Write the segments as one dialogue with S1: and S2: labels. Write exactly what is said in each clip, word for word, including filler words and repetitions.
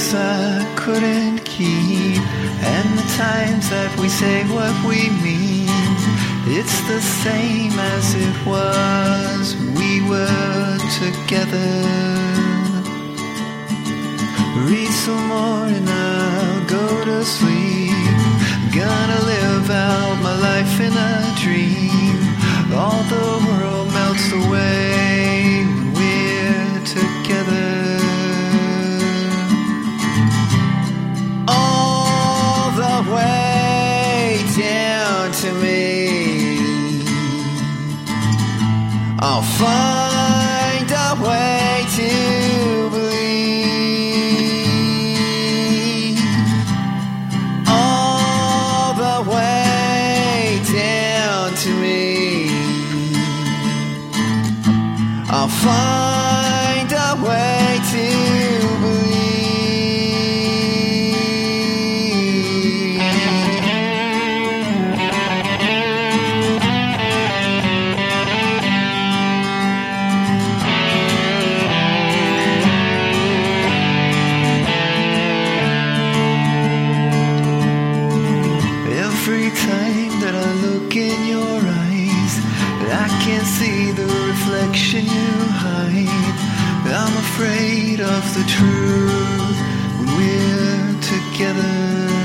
S1: promise I couldn't keep, and the times that we say what we mean, it's the same as it was when we were together. Read some more and I'll go to sleep. Gonna live out my life in a dream. All the world melts away when we're together. All the way down to me, I'll find a way to believe. All the way down to me, I'll find a way to believe. Every time that I look in your eyes, I can't see the reflection you hide. I'm afraid of the truth when we're together.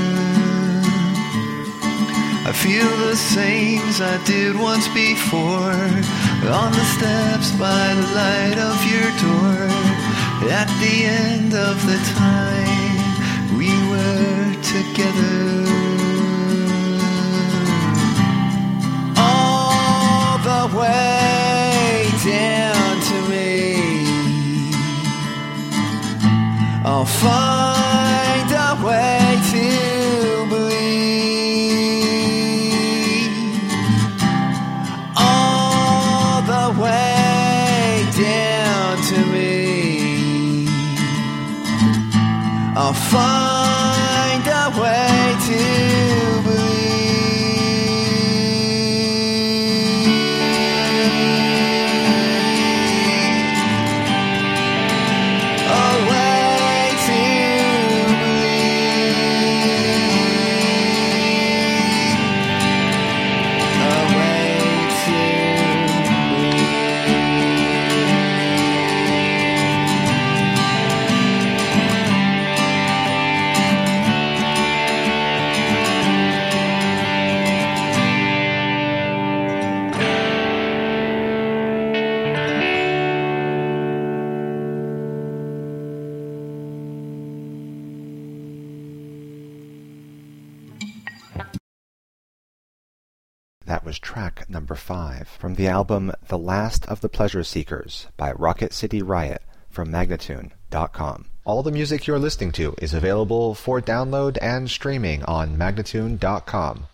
S1: I feel the same as I did once before, on the steps by the light of your door. At the end of the time we were together. The way down to me, I'll find a way to believe. All the way down to me, I'll find a way to believe.
S2: That was track number five from the album The Last of the Pleasure Seekers by Rocket City Riot from Magnatune dot com. All the music you're listening to is available for download and streaming on Magnatune dot com.